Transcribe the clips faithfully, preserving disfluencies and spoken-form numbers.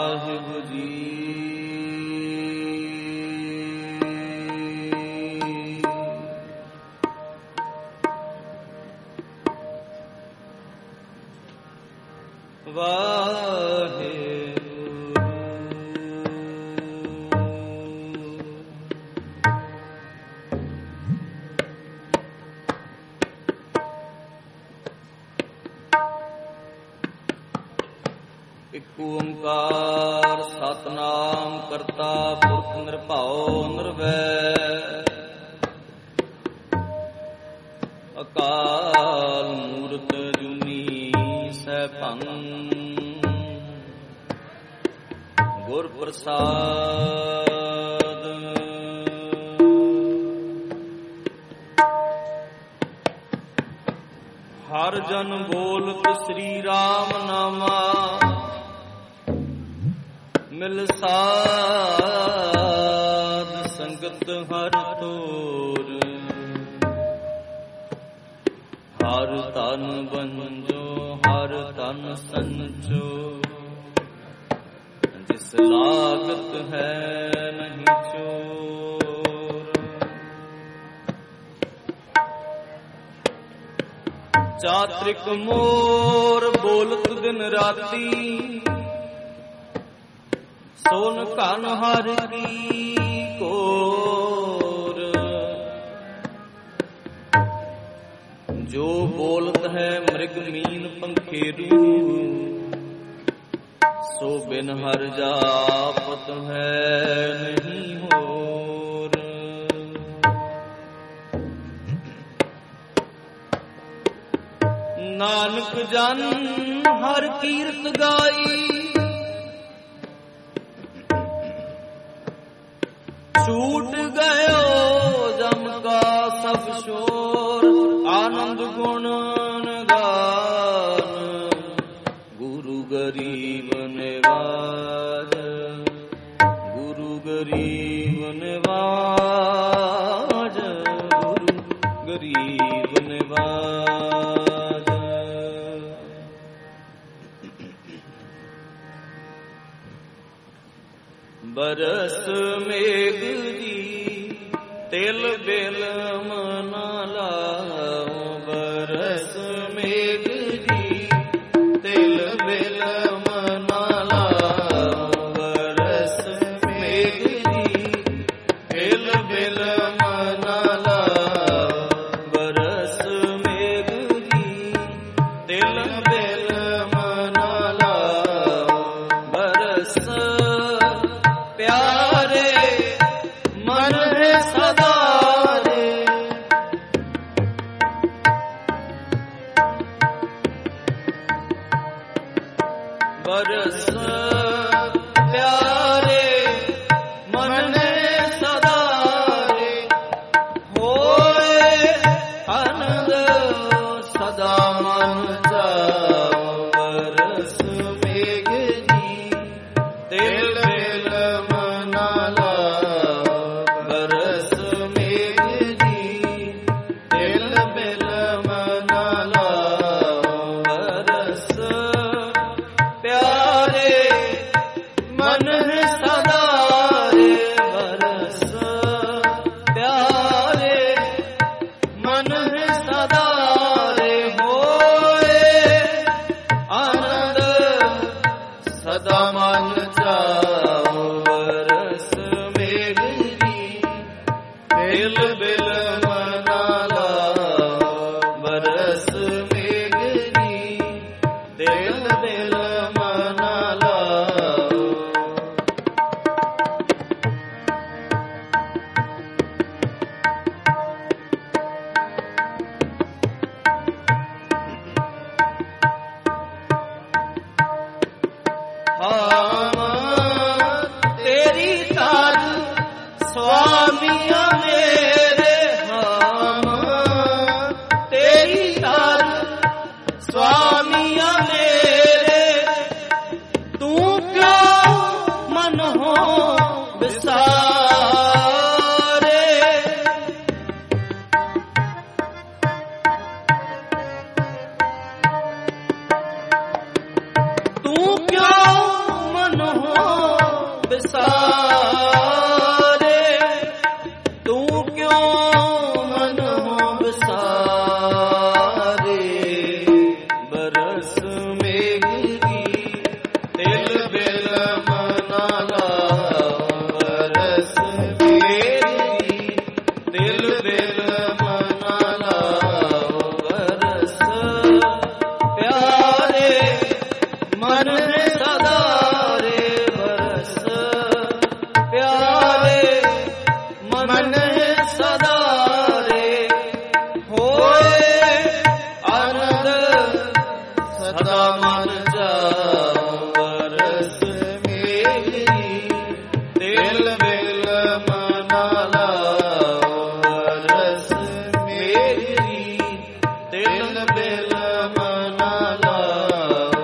ਸਾਹਿਬ ਜੀ। ਇਕ ਓੰਕਾਰ ਸਤਿਨਾਮ ਕਰਤਾ ਪੁਰਖ ਨਿਰਭਉ ਨਿਰਵੈਰ ਅਕਾਲ ਮੂਰਤ ਜੁਨੀ ਸੈਭੰ ਗੁਰ ਪ੍ਰਸਾਦ। ਹਰ ਜਨ ਬੋਲਤ ਸ੍ਰੀ ਰਾਮ ਨਾਮਾ ਮਿਲ ਸਾਧ ਸੰਗਤ ਹਰ ਤੋਰ। ਹਰ ਤਨ ਬੰਜੋ ਹਰ ਤਨ ਸੰਚੋ ਜਿਸ ਲਾਗਤ ਹੈ ਨਹੀਂ ਚੋਰ। ਚਾਤ੍ਰਿਕ ਮੋਰ ਬੋਲਤ ਦਿਨ ਰਾਤੀ ਸੋਨ ਘਨ ਹਰ ਕੀ ਕੋਰ। ਜੋ ਬੋਲਤ ਹੈ ਮ੍ਰਿਗ ਮੀਨ ਪੰਖੇਰੂ ਸੋ ਬਿਨ ਹਰ ਜਾਪਤ ਹੈ ਨਹੀਂ ਹੋਰ। ਨਾਨਕ ਜਨ ਹਰ ਕੀਰਤ ਗਾਈ ਛੂਟ ਗਇਓ ਜਮ ਕਾ ਸਭ ਸ਼ੋਰ। ਆਨੰਦ ਗੁਣ ਗਾਨ ਗੁਰੂ ਗਰੀਬ ਨਿਵਾਜ ਗੁਰੂ ਗਰੀਬ ਨਿਵਾਜ ਗੁਰੂ ਗਰੀਬ ਨਿਵਾਜ। ਬਰਸ ਮੇਘ ਜੀ ਤਿਲ ਬਿਲ ਮਨ ਲਾਓ। ਬਰਸ ਮੇਘ ਜੀ ਤਿਲ ਬਿਲ ਮਨ ਲਾਓ। ਬਰਸ ਮੇਘ ਜੀ ਤਿਲ ਬਿਲ ਮਨ ਲਾਓ। ਬਰਸ ਮੇਘ ਜੀ ਤਿਲ ਬਿਲ ਮਨ ਲਾਓ। ਬਰਸ ਪਿਆਰੇ ਮਨ ਹੈ ਸਦਾ ਰੇ। ਬਰਸ ਪਿਆਰੇ ਮਨ ਹੈ ਸਦਾ ਰੇ। ਹੋਏ ਆਨੰਦ ਸਦਾ ਮਨ ਜਾਓ। ਬਰਸ ਮੇਘ ਜੀ ਤਿਲ ਬਿਲ ਮਨ ਲਾਓ। ਬਰਸ ਮੇਘ ਜੀ ਤਿਲ ਬਿਲ ਮਨ ਲਾਓ। ਬਰਸ ਪਿਆਰੇ ਮਨ ਹੈ ਸਦਾ ਰੇ। ਬਰਸ ਪਿਆਰੇ ਮਨ ਹੈ ਸਦਾ ਰੇ। ਹੋਏ ਆਨੰਦ ਸਦਾ ਮਨ ਜਾਓ। ਬਰਸ ਮੇਘ ਜੀ ਤਿਲ ਬਿਲ ਮਨ ਲਾਓ। ਬਰਸ ਮੇਘ ਜੀ ਤਿਲ ਬਿਲ ਮਨ ਲਾਓ। ਹਾਂ ਤੇਰੀ ਤਾਜ ਸੁਆਮੀਆਂ ਮੇਰੇ। ਹਾਂ ਤੇਰੀ ਤਾਜ ਸੁਆਮੀਆਂ ਮੇਰੇ। ਤੂੰ ਕਿਉਂ ਮਨ ਹੋ ਵਿਸਾਰੇ। ਤੂੰ ਕਿਉਂ ਮਨ ਹੋ ਵਿਸਾਰੇ ਤੂੰ ਕਿਉਂ ਮਨ ਹੋ ਵਿਸਾਰੇ ਬਰਸ ਮੇਘ ਦੀ ਤਿਲ ਬਿਲ ਮਨਾ ਲਾਓ ਬਰਸ ਮੇਘ ਦੀ ਤਿਲ ਬਿਲ ਮਨਾ ਲਾਓ ਬਰਸ ਪਿਆਰੇ ਮਨ ਸਦਾ ਰੇ ਬਰਸ ਪਿਆਰੇ ਮਨ ਸਦਾ ਰੇ ਹੋਏ ਆਨੰਦ ਸਦਾ ਮਨ ਜਾਓ ਬਰਸ ਮੇਰੀ ਦਿਲ ਬਿਲ ਮਨਾ ਲਾਓ ਬਰਸ ਮੇਰੀ ਦਿਲ ਬਿਲ ਮਨਾ ਲਾਓ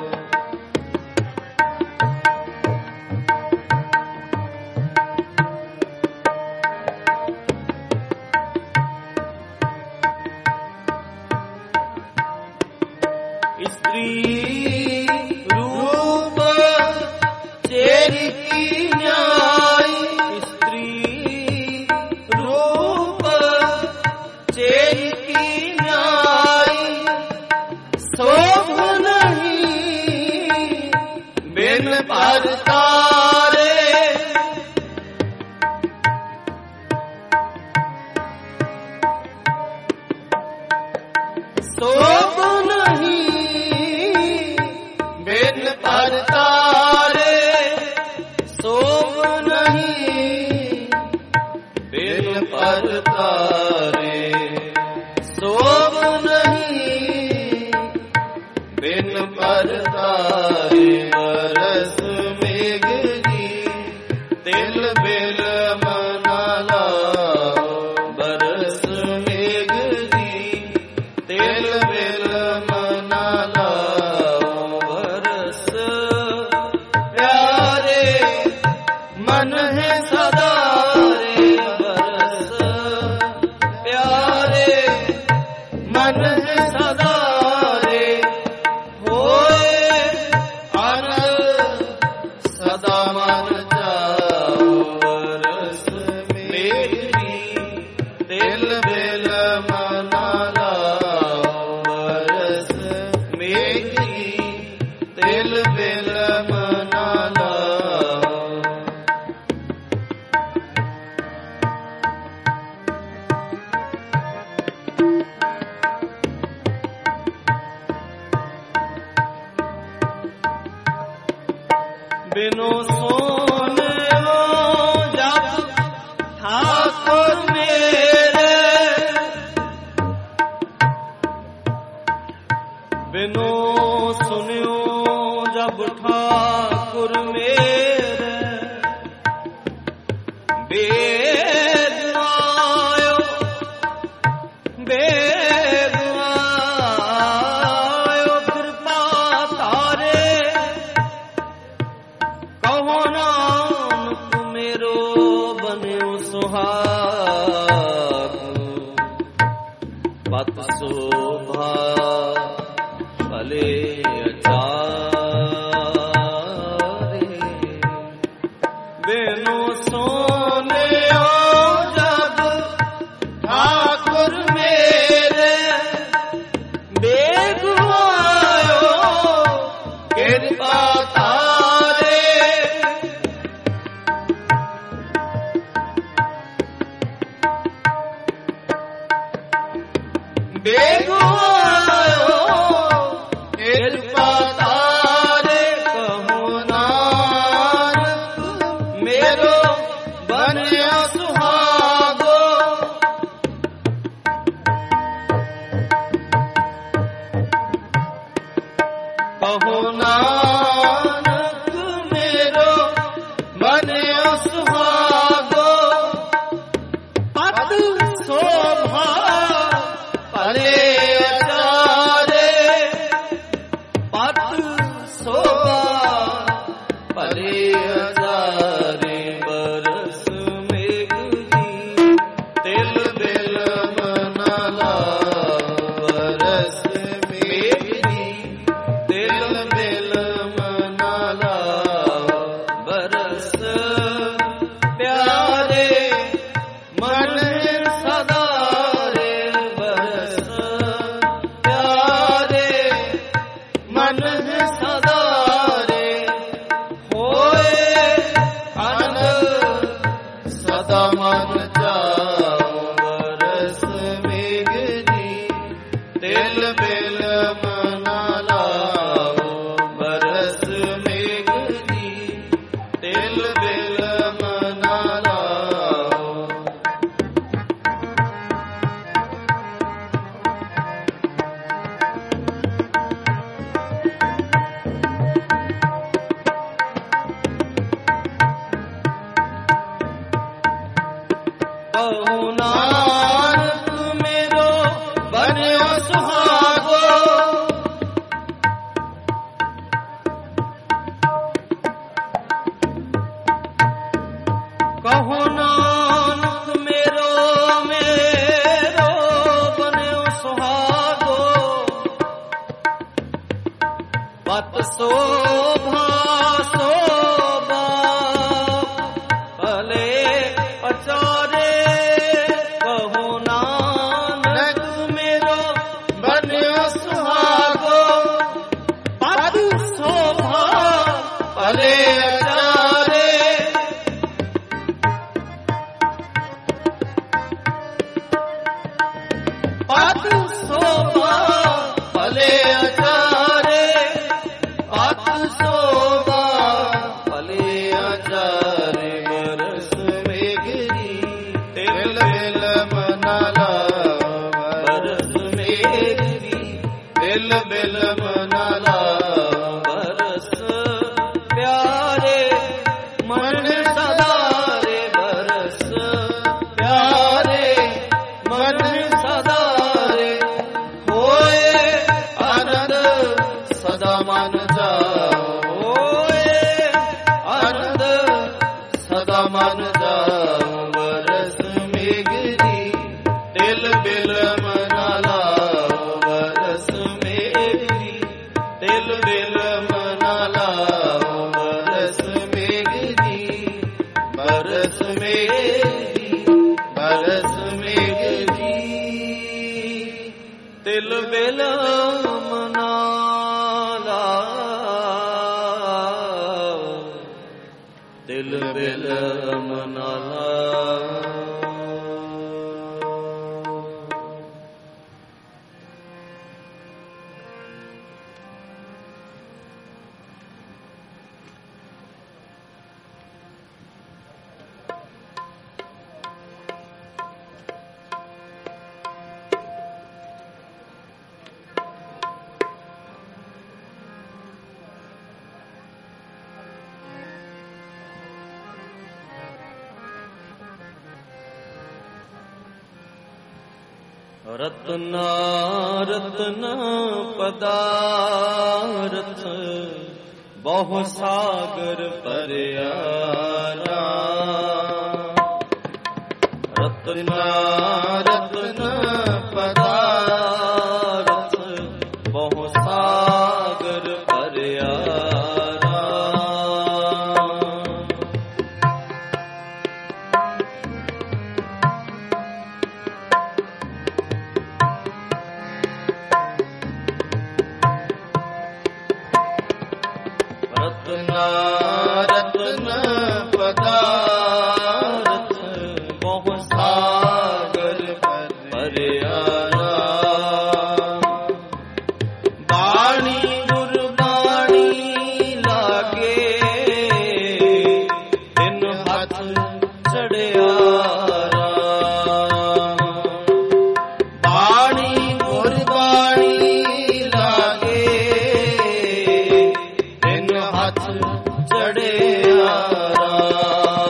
ਇਸਤਰੀ ਰੂਪ ਚੇਰੀ ਕੀ ਨਿਆਈ ਇਸਤਰੀ ਰੂਪ ਚੇਰੀ ਕੀ ਨਿਆਈ ਸੋਭ ਨਹੀਂ ਬਿਨ ਭਰ ਤਾਰੇ ਸੋਭ ਨਹੀਂ ਬਿਨ ਭਰ ਤਾਰੇ ਸੋਭ ਨਹੀਂ ਬਿਨ ਭਰ ਤਾਰੇ ਸੋਭ ਨਹੀਂ ਬਿਨ ਭਰ ਤਾਰੇ ਬਰਸ ਮੇਘ ਦੀ ਤਿਲ ਬਿਲ ਮਨਾ ਲਾਓ ਬਰਸ ਮੇਘ ਦੀ ਤਿਲ ਬਿਲ ਮਨਾ ਲਾਓ ਬਰਸ ਪਿਆਰੇ ਮਨ ਹੈ ਸਦਾ ਰੇ ਬਰਸ ਪਿਆਰੇ ਮਨ ਹੈ ਸਦਾ ਰੇ ਹੋਏ ਆਨੰਦ ਸਦਾ ਮਨ ਜਾਓ ਬਰਸ ਮੇਰੀ ਦਿਲ ਬਿਲ ਮਨਾ ਲਾਓ ਬਰਸ ਮੇਰੀ ਦਿਲ ਬਿਲ ਮਨਾ ਲਾਓ ਬਿਨੋ ਸੋਨਿਓ ਜਪ ਠਾਕੁਰ ਮੇਰੇ ਬਿਨੋ ਸੁਨਿਓ ਜਬ ਠਾਕੁਰ ਮੇਰੇ ਬੇਦ ਆਇਓ ਬੇਦ ਆਇਓ ਕਿਰਪਾ ਤਾਰੇ ਕਹੋ ਨਾਨਕ ਮੇਰੋ ਬਨਿਓ ਸੁਹਾਗੁ ਪਤ ਸੋਭਾ ਭਲੇ ਅਚਾਰੇ ਬਿਨੋ ਸੋਨਿਓ ਜਬ ਠਾਕੁਰ ਮੇਰੇ ਬੇਗ ਆਇਓ ਕਿਰਪਾ ਤਾਰੇ ਬੇਗ ਆਇਓ ਕਿਰਪਾ ਤਾਰੇ ਕਹੋ ਨਾਨਕ ਮੇਰੋ ਬਣਿਆ ਸੁਹਾਗੋ ਕਹੋ ਨਾਨਕ ਮੇਰੋ ਬਣਿਆ ਸੁਹਾਗੋ ਪਤ ਸੋਭਾ ਭਲੇ ਅਚਾਰੇ ਪਤ ਸੋਭਾ ਭਲੇ ਅਚਾਰੇ ਬਰਸ ਮੇਘ ਦੀ ਤਿਲ ਬਿਲ ਮਨਾ ਲਾਓ ਬਰਸ ਮੇਘ ਦੀ ਤਿਲ ਬਿਲ ਮਨਾ ਲਾਓ ਬਰਸ कहूँ नानक मेरो बनियो सुहागो। कहूँ नानक मेरो मेरो बनियो सुहागो। पत शोभा शोभा भले अचारे। कहूँ नानक मेरो बनियो सुहागो। पत शोभा भले अचारे। पत शोभा भले अचारे। पत शोभा भले अचारे। बरस में गिरी तिल बिल मनाला। बरस में गिरी तिल बिल मनाला। बरस प्यारे मन सदारे। बरस प्यारे मन सदारे। होए आनंद सदा मन जाओ। होए आनंद सदा मन जाओ। बरस में गिरी तिल बिल मनाला। बरस में गिरी तिल बिल मनाला। बरस में गिरी बरस में गिरी बरस में गिरी तिल बिल मनाला। तिल बिल मनाला। रत्ना रत्न पदारथ बहु सागर परियारा। रत्ना रत्न पदारथ बहु सागर परियारा। रत्ना रत्न पदारथ बहु सागर परियारा। बाणी गुरबाणी लागे इन हाथ चढ़ियारा। बाणी गुरबाणी लागे इन हाथ चढ़ियारा।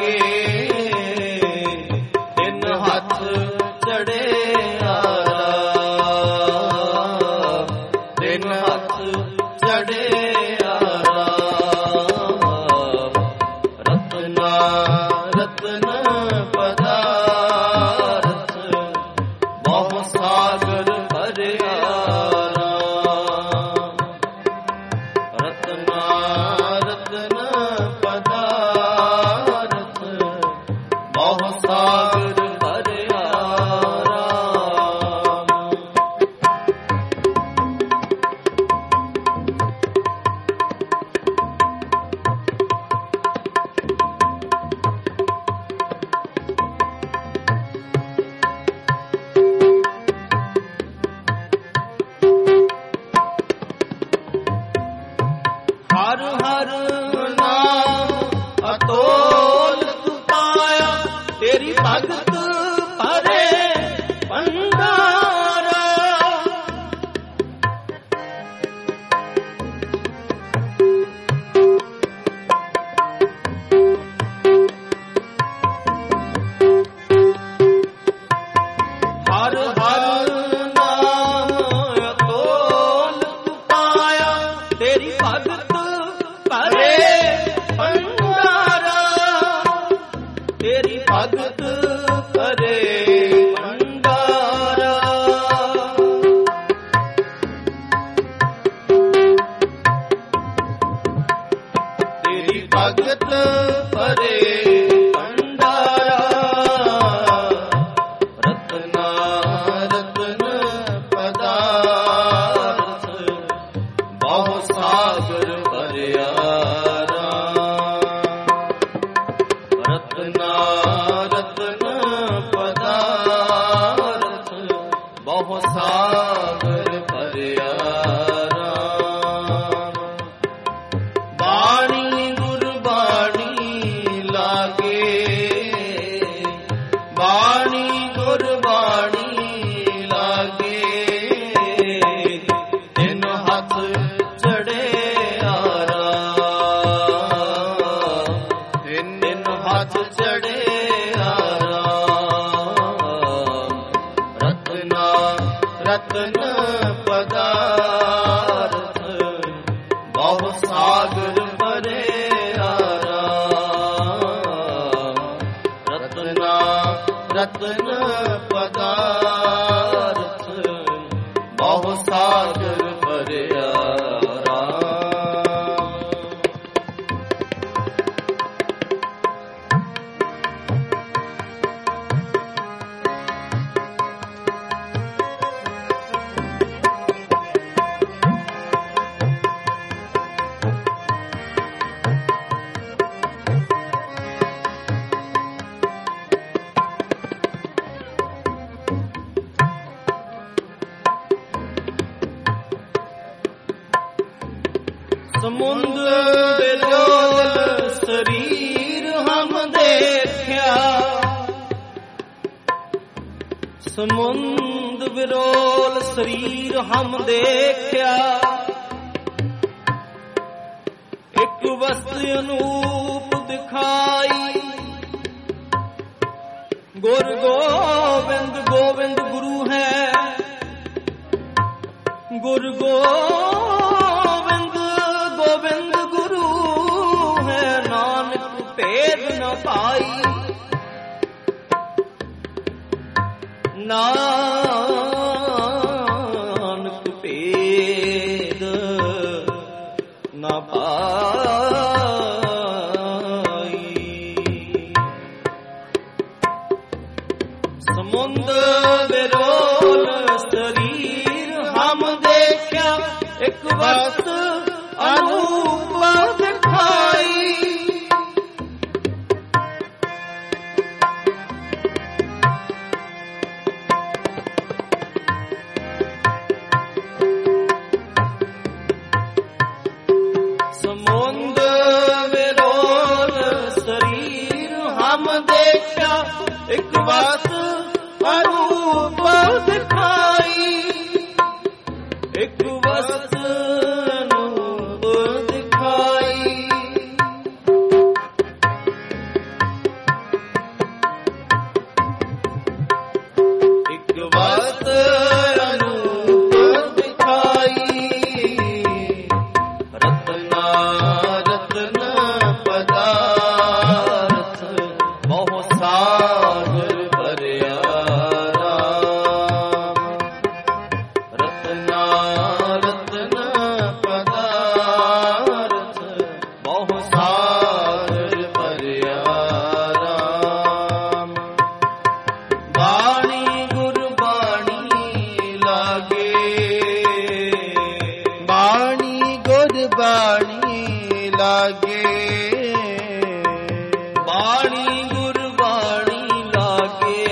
ਲਾਗੇ, ਤਿੰਨ ਹੱਥ ਚੜਿਆਰਾ, ਤਿੰਨ ਹੱਥ ਚੜਿਆਰਾ। ਰਤਨਾ ਰਤਨ ਪਦਾਰਥ, ਬਹੁ ਸਾਗਰ ਭਰਿਆ ਰਾਮ। ਰਤਨਾ ਰਤਨ ਪਦਾਰਥ, ਬਹੁ ਸਾਗਰ ਭਰਿਆ ਰਾਮ। ਹਰ ਹਰ ਨਾਮ ਅਤੋਲ ਤੂੰ ਪਾਇਆ, ਤੇਰੀ ਭਗਤ ਭਰੇ ਭੰਡਾਰਾ। ਹਰ ਹਰ ਨਾਮ ਅਤੋਲ ਤੂੰ ਪਾਇਆ, ਤੇਰੀ ਭਗਤ ਭਰੇ ਭੰਡਾਰਾ, ਤੇਰੀ ਭਗਤ ਭਰੇ ਭੰਡਾਰਾ। ਤੇਰੀ ਭਗਤ ਭਰੇ ਭੰਡਾਰਾ। ਰਤਨਾ ਰਤਨ ਪਦਾਰਥ, ਬਹੁ ਸਾਗਰ ਭਰਿਆ ਰਾਮ। ਰਤਨਾ ਰਤਨ ਪਦਾਰਥ, ਬਹੁ ਸਾਗਰ ਭਰਿਆ ਰਾਮ। ਬਾਣੀ ਗੁਰਬਾਣੀ ਲਾਗੇ, ਬਾਣੀ ਗੁਰਬਾਣੀ ਲਾਗੇ, ਤਿੰਨ ਹੱਥ ਚੜਿਆਰਾ, ਤਿੰਨ ਹੱਥ ਚੜਿਆਰਾ। ਰਤਨਾ ਰਤਨ ਪਦਾਰਥ, ਬਹੁ ਸਾਗਰ ਭਰਿਆ ਰਾਮ। ਰਤਨਾ ਰਤਨ ਪਦਾਰਥ, ਬਹੁ ਸਾਗਰ ਭਰਿਆ ਰਾਮ। ਸਮੁੰਦ ਵਿਰੋਲ ਸਰੀਰ ਹਮ ਦੇਖਿਆ, ਸਮੁੰਦ ਵਿਰੋਲ ਸਰੀਰ ਹਮ ਦੇਖਿਆ। ਇੱਕ ਵਸਤ ਅਨੂਪ ਦਿਖਾਈ, ਗੁਰ ਗੋਬਿੰਦ ਗੋਬਿੰਦ ਗੁਰੂ ਹੈ, ਗੁਰ ਗੋਬਿੰਦ ਗੋਬਿੰਦ ਗੁਰੂ ਹੈ। ਨਾਨਕ ਭੇਦ ਨ ਪਾਈ, ਨਾਨਕ ਭੇਦ ਨ ਪਾਈ। ਸਮੁੰਦ ਵਿਰੋਲ ਸਰੀਰ ਹਮ ਦੇਖਿਆ, ਇੱਕ ਵਸਤ ਅਨੂਪ ਦਿਖਾਈ। ਸਮੁੰਦ ਵਿਰੋਲ ਸਰੀਰ ਹਮ ਦੇਖਿਆ, ਇੱਕ ਵਸਤ ਅਨੂਪ ਦਿਖਾਈ। ਇੱਕ ਵਸਤ ਅਨੂਪ ਦਿਖਾਈ। ਬਹੁ ਸਾਗਰ ਭਰਿਆ ਰਾਮ। ਰਤਨਾ ਰਤਨ ਪਦਾਰਥ ਬਹੁ ਸਾਗਰ ਭਰਿਆ ਰਾਮ। ਬਾਣੀ ਗੁਰਬਾਣੀ ਲਾਗੇ, ਬਾਣੀ ਗੁਰਬਾਣੀ ਲਾਗੇ, ਬਾਣੀ ਗੁਰਬਾਣੀ ਲਾਗੇ,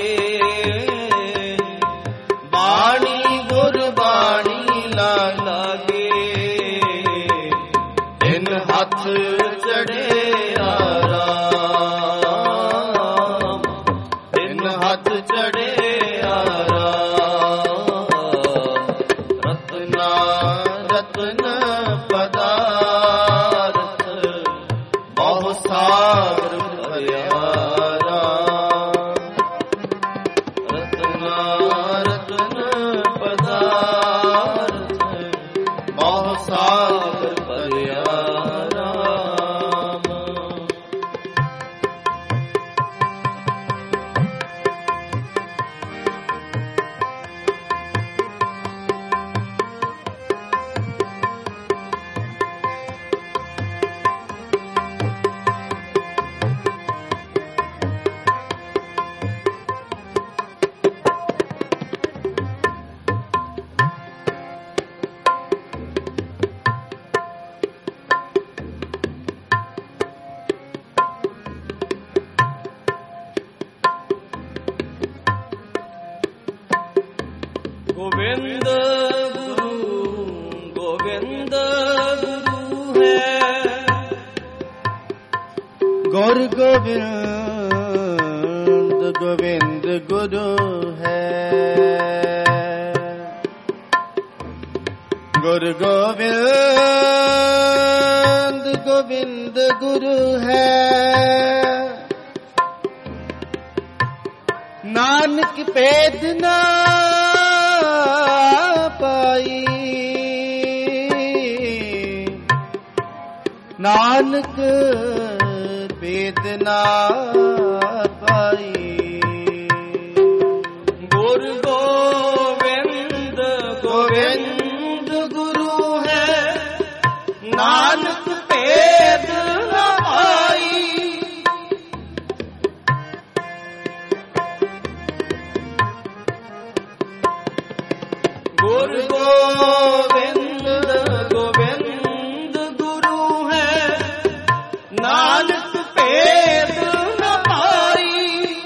ਬਾਣੀ ਗੁਰਬਾਣੀ ਲਾਗੇ। ਤਿੰਨ ਹੱਥ ਚੜਿਆ ਰਾਮ, ਤਿੰਨ ਹੱਥ ਚੜਿਆ ਰਾਮ। ਰਤਨਾ ਰਤਨ ਪਦਾਰਥ ਬਹੁ ਸਾਗਰ ਭਰਿਆ ਰਾਮ। ਰਤਨਾ ਰਤਨ ਪਦਾਰਥ ਬਹੁ ਸਾਗਰ ਭਰਿਆ ਰਾਮ। ਗੋਬਿੰਦ ਗੁਰੂ ਗੋਬਿੰਦ ਗੁਰੂ ਹੈ, ਗੁਰ ਗੋਬਿੰਦ ਗੋਬਿੰਦ ਗੁਰੂ ਹੈ। ਗੁਰ ਗੋਬਿੰਦ ਗੋਬਿੰਦ ਗੁਰੂ ਹੈ। ਨਾਨਕ ਭੇਦ ਨਾ ਪਾਈ, ਨਾਨਕ ਭੇਦ ਨਾ ਪਾਈ। ਗੁਰ ਗੋਬਿੰਦ ਗੋਬਿੰਦ ਗੁਰੂ ਹੈ, ਨਾਨਕ ਭੇਦ ਨਾ ਪਾਈ। ਗੁਰ ਗੋਬਿੰਦ ਗੋਬਿੰਦ ਗੁਰੂ ਹੈ, ਨਾਨਕ ਭੇਦ ਨ ਪਾਈ।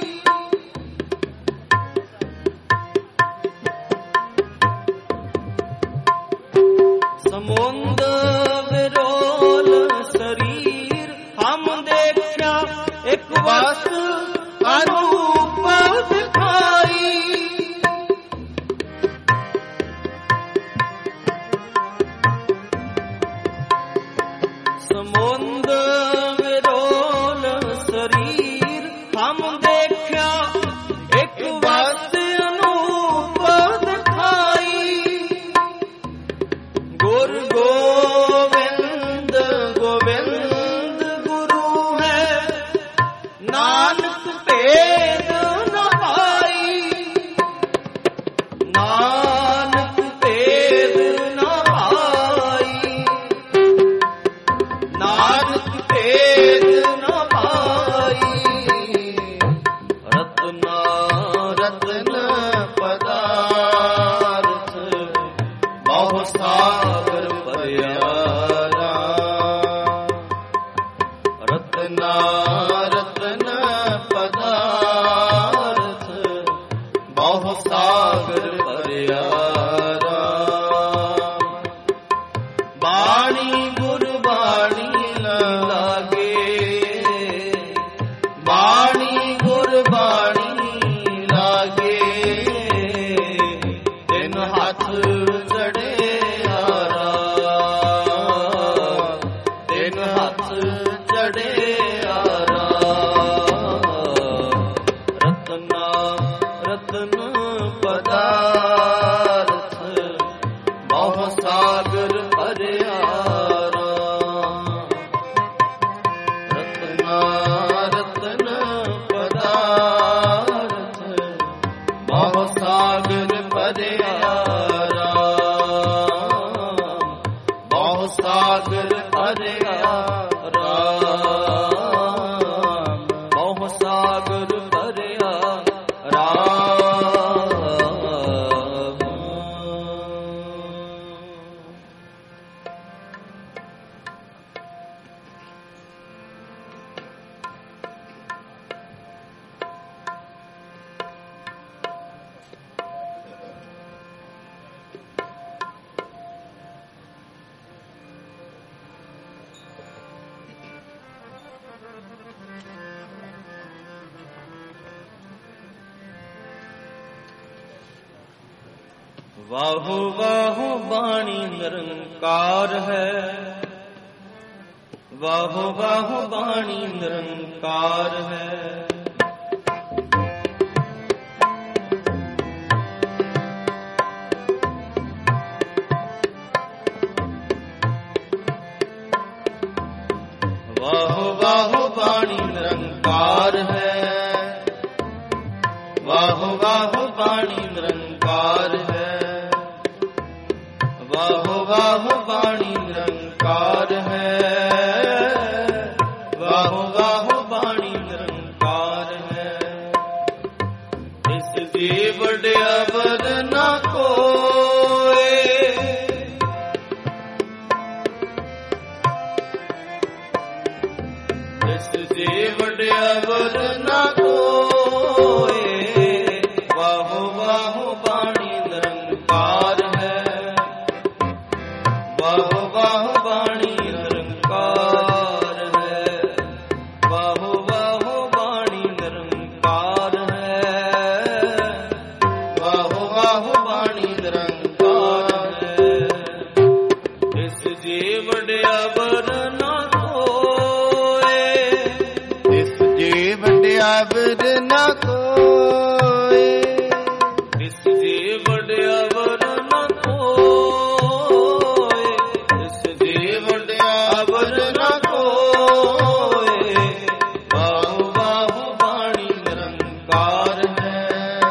ਸਮੁੰਦ ਵਿਰੋਲ ਸਰੀਰ ਹਮ ਦੇਖਿਆ, ਇੱਕ ਵਸ ਅਨੂਪ ਦਿਖਾਈ। ਸਮੁੰਦ ਵਿਰੋਲ ਸਰੀਰ ਹਮ ਦੇਖਿਆ, ਇੱਕ ਵਸ ਅਨੂਪ ਦਿਖਾਈ। ਗੁਰ ਗੋਬਿੰਦ ਗੋਬਿੰਦ ਗੁਰੂ ਹੈ, ਨਾਨਕ ਭੇਦ ਨ ਪਾਈ। ਨਾਨਕ ਭੇਦ ਨ ਪਾਈ, ਨਾਨਕ ਭੇਦ ਨ ਪਾਈ। ਰਤਨਾ ਰਤਨ ਪਦਾਰਥ ਬਹੁ ਸਾਗਰ ਭਰਿਆ ਰਾਮ। ਰਤਨਾ ਰਤਨ ਪਦਾਰਥ ਬਹੁ ਸਾਗਰ ਭਰਿਆ ਰਾਮ। ਬਾਣੀ ਗੁਰਬਾਣੀ ਲਾਗੇ, ਬਾਣੀ ਗੁਰਬਾਣੀ ਲਾਗੇ। ਤਿੰਨ ਹੱਥ ਚੜਿਆ ਰਾਮ, ਤਿੰਨ ਹੱਥ ਚੜਿਆ ਰਾਮ। ਰਤਨਾ ਰਤਨ ਪਦਾਰਥ ਬਹੁ ਸਾਗਰ ਭਰਿਆ ਰਾਮ। ਰਤਨਾ ਰਤਨ ਵਾਹੋ ਵਾਹੋ ਬਾਣੀ ਨਿਰੰਕਾਰ ਹੈ, ਵਾਹੋ ਵਾਹੋ ਬਾਣੀ ਨਿਰੰਕਾਰ ਹੈ। ਵਾਹੋ ਵਾਹੋ ਬਾਣੀ ਨਿਰੰਕਾਰ ਹੈ, ਵਾਹੋ ਵਾਹੋ ਬਾਣੀ ਨਿਰੰਕਾਰ ਹੈ, ਵਾਹੋ ਵਾਹੋ ਬਾਣੀ ਨਿਰੰਕਾਰ ਹੈ, ਵਾਹੋ ਵਾਹੋ ਬਾਣੀ ਨਿਰੰਕਾਰ ਹੈ। ਇਸ ਦੀ ਵਡਿਆਵਰ ਨਾ ਕੋਏ, ਇਸ ਦੀ ਵਡਿਆਵਰ ਨਾ ਕੋਏ, ਵਾਹੋ ਵਾਹੋ ਬਾਣੀ ਨਿਰੰਕਾਰ ਹੈ, ਵਾਹੋ ਵਾਹੋ ਬਾਣੀ ਨਿਰੰਕਾਰ ਹੈ, ਵਾਹੋ ਵਾਹੋ ਬਾਣੀ ਨਿਰੰਕਾਰ ਹੈ, ਵਾਹੋ ਵਾਹੋ ਬਾਣੀ ਨਿਰੰਕਾਰ ਹੈ। ਇਸ ਜੀ ਵਡਿਆਵਰ ਨਾ ਕੋਏ, ਇਸ ਜੀ ਵਡਿਆਵਰ ਨਾ ਕੋਏ, ਇਸ ਜੀ ਵਡਿਆਵਰ ਨਾ ਕੋਏ, ਇਸ ਜੀ ਵਡਿਆਵਰ ਨਾ ਕੋਏ, ਵਾਹੋ ਵਾਹੋ ਬਾਣੀ ਨਿਰੰਕਾਰ ਹੈ,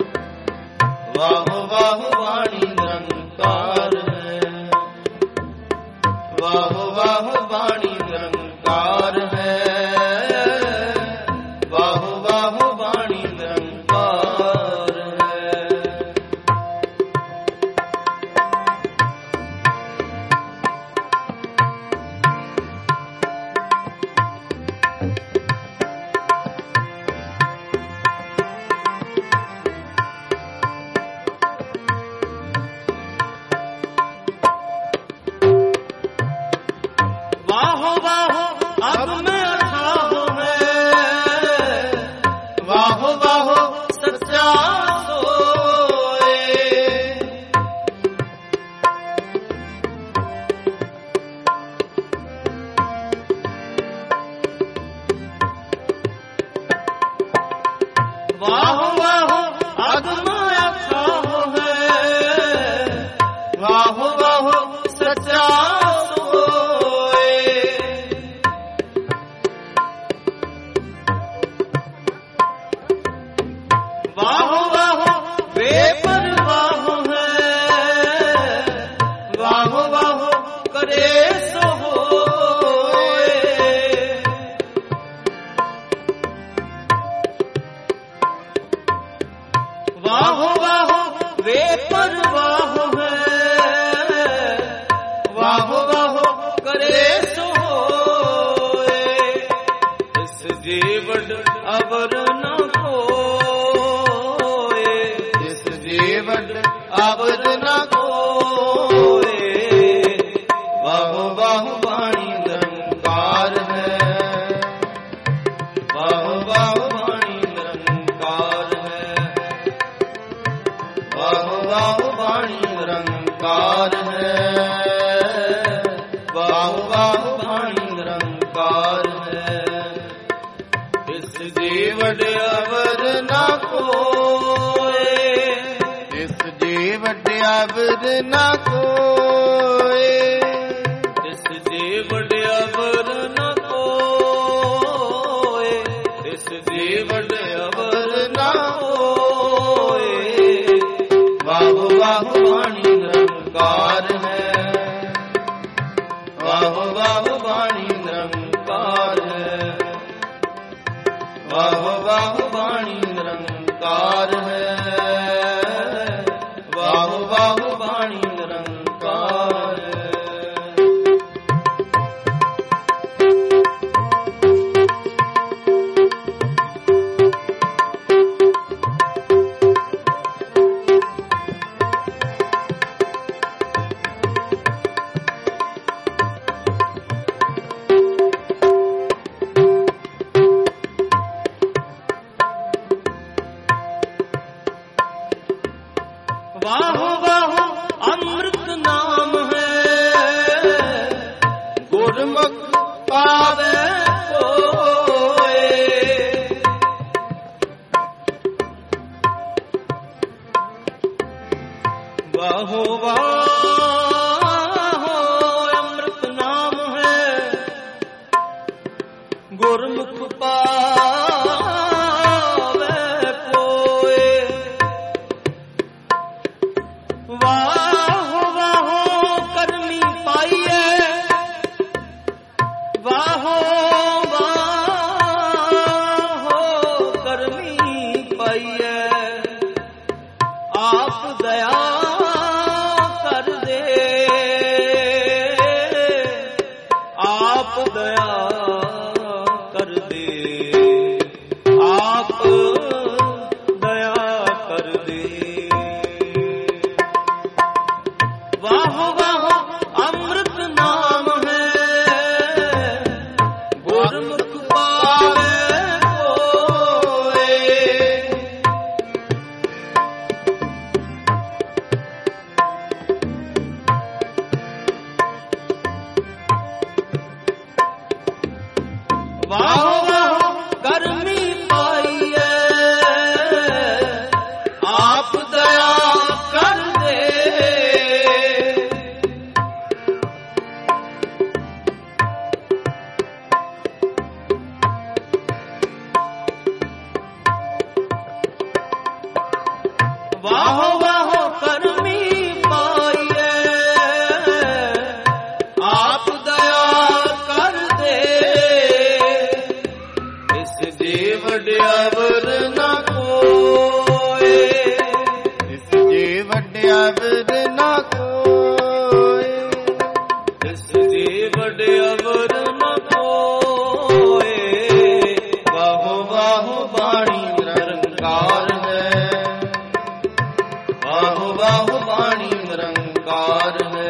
ਵਾਹੋ ਵਾਹੋ ਬਾਣੀ ਨਿਰੰਕਾਰ ਹੈ, ਵਾਹੋ ਵਾਹੋ ਬਾਣੀ ਨਿਰੰਕਾਰ ਹੈ, ਵਾਹੋ ਵਾਹੋ ਬਾਣੀ ਨਿਰੰਕਾਰ ਹੈ। ਵਾਹੋ ਵਾਹੋ ਅਬ ਮੈਂ ਅਥਾਹ ਹੈ, ਵਾਹੋ ਵਾਹੋ ਸੱਚਾ ਸੋਏ, ਵਾਹੋ ਵਾਹੋ ਅਬ ਮੈਂ ਅਥਾਹ ਹੈ, ਵਾਹੋ ਵਾਹੋ ਸੱਚਾ ਵਾਹੋ ਵਾਹੋ ਬੇਪਰਵਾਹ ਹੈ, ਵਾਹੋ ਵਾਹੋ ਕਰੇ ਸੋ ਹੋਏ, ਵਾਹੋ ਵਾਹੋ ਬੇਪਰਵਾਹ ਹੈ, ਵਾਹੋ ਵਾਹੋ ਕਰੇ ਸੋ ਹੋਏ। ਇਸ ਜੀਵਨ ਅਵਰ ਨਾ ਅਬਦ ਨਾ ਕੋਏ, ਵਾਹੋ ਵਾਹੋ ਬਾਣੀ ਨਿਰੰਕਾਰ ਹੈ, ਵਾਹੋ ਵਾਹੋ ਬਾਣੀ ਨਿਰੰਕਾਰ ਹੈ, ਵਾਹੋ ਵਾਹੋ ਬਾਣੀ ਨਿਰੰਕਾਰ ਹੈ, ਵਾਹੋ ਵਾਹੋ ਬਾਣੀ ਨਿਰੰਕਾਰ ਹੈ। ਇਸ ਜੀ ਵਡਿਆਵਰ ਨਾ ਕੋਏ, ਇਸ ਜੀ ਵਡਿਆਵਰ ਨਾ ਕੋਏ, ਇਸ ਜੀ ਵਡਿਆਵਰ ਨਾ ਕੋਏ, ਇਸ ਜੀ ਵਡਿਆਵਰ ਨਾ ਕੋਏ, ਵਾਹੋ ਵਾਹੋ ਬਾਣੀ ਨਿਰੰਕਾਰ ਹੈ, ਵਾਹੋ ਵਾਹੋ ਬਾਣੀ ਨਿਰੰਕਾਰ ਹੈ, ਵਾਹੋ ਵਾਹੋ ਬਾਣੀ ਨਿਰੰਕਾਰ ਹੈ, ਵਾਹੋ ਵਾਹੋ ਬਾਣੀ ਨਿਰੰਕਾਰ ਹੈ। ਵਾਹੋ ਵਾਹੋ ਵਾਹੋ ਵਾਹੋ ਅੰਮ੍ਰਿਤ ਨਾਮ ਹੈ, ਗੁਰਮੁਖ ਪਾਵੇ ਕੋਏ। ਵਾਹੋ ਵਾਹੋ ਕਰਮੀ ਪਾਈਏ, ਵਾਹੋ ਵਾਹੋ ਕਰਮੀ ਪਾਈਏ। ਆਪ ਦਇਆ ਕਰ ਦੇ, ਆਪ ਦਇਆ ਕਰ ਦੇ, ਆਪ ਦਇਆ ਕਰ ਦੇ। ਵਾਹੋ ਵਾਹੋ ਅੰਮ੍ਰਿਤ ਨਾਮ ਹੈ, ਗੁਰਮੁਖ ਪਾਵੇ ਕੋਏ। ਵਾਹੋ ਵਾਹੋ ਕਰਮੀ ਪਾਈਏ, ਆਪ ਦਇਆ ਕਰ ਦੇ। ਵਾਹੋ ਵਾਹੋ ਕਰਮੀ ਪਾਈਏ, ਆਪ ਦਇਆ ਕਰ ਦੇ। ਇਸ ਜੀ ਵਡਿਆਵਰ ਨਾ ਕੋਏ, ਇਸ ਜੀ ਵੱਡਿਆਵਰ ਨਾ ਕੋਏ। ਇਸ ਜੀ ਵਡਿਆਵਰ ਨਾ ਕੋਏ। ਵਾਹੋ ਵਾਹੋ ਬਾਣੀ ਨਿਰੰਕਾਰ ਹੈ, ਵਾਹੋ ਵਾਹੋ ਬਾਣੀ ਨਿਰੰਕਾਰ ਹੈ,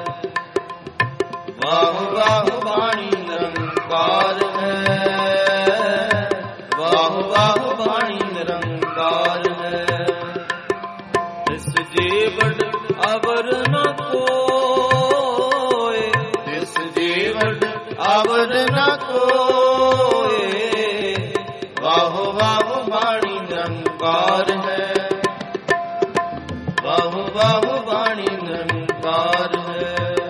ਵਾਹੋ ਵਾਹੋ ਬਾਣੀ ਨਿਰੰਕਾਰ ਹੈ, ਵਾਹੋ ਵਾਹੋ ਬਾਣੀ ਨਿਰੰਕਾਰ ਹੈ। ਇਸ ਜੀਵਨ ਅਵਰ ਨ ਕੋਏ, ਇਸ ਜੀਵਨ ਅਵਰ ਨ ਕੋਏ। ਵਾਹੋ ਵਾਹੋ ਬਾਣੀ ਨਿਰੰਕਾਰ ਹੈ, ਵਾਹੋ ਵਾਹੋ ਬਾਣੀ ਨਿਰੰਕਾਰ ਹੈ,